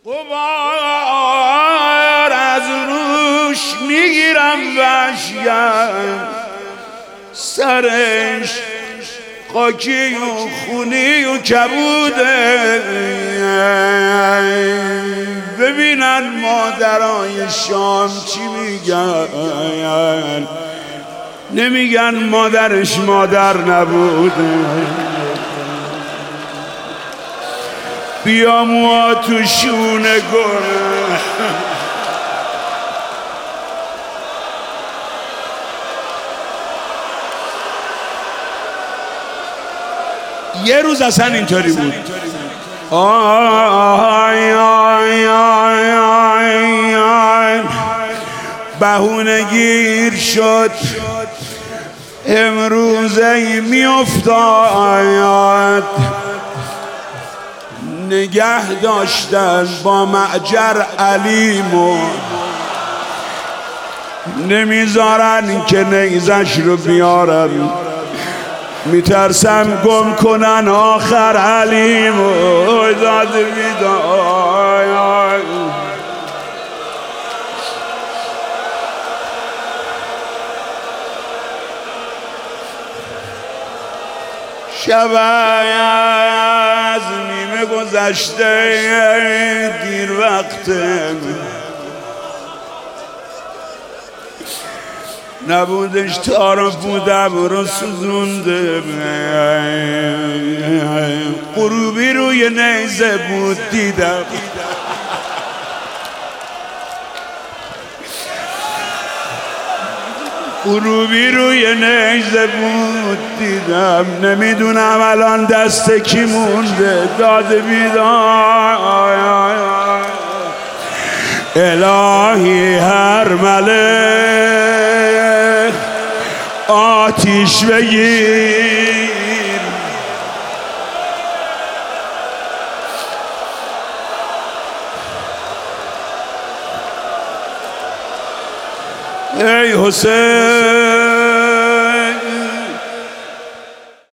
غبار از روش میگیرم وحشیم، سرش خاکی و خونی و کبوده. ببینن مادرای شام چی میگن، نمیگن مادرش مادر نبوده. بیا موها تو شونه گره، یه روز اصلا اینطوری بود. آی آی آی آی آی بهونه گیر شد امروزه میافتاد. نگه داشتن با معجر علیمو، نمیذارن که نیزش رو بیارن، میترسم گم کنن آخر علیمو. داد بیدای شب از نیمه گذشته دیر وقته، نبودش تارا بودم رو سوزونده. غروبی روی نیزه بود دیدم، غروبی روی نیزه بود دیدم. نمیدونم الان دست کی مونده. داد بیدار الهی هر ملک آتیش بگیر، ای حسین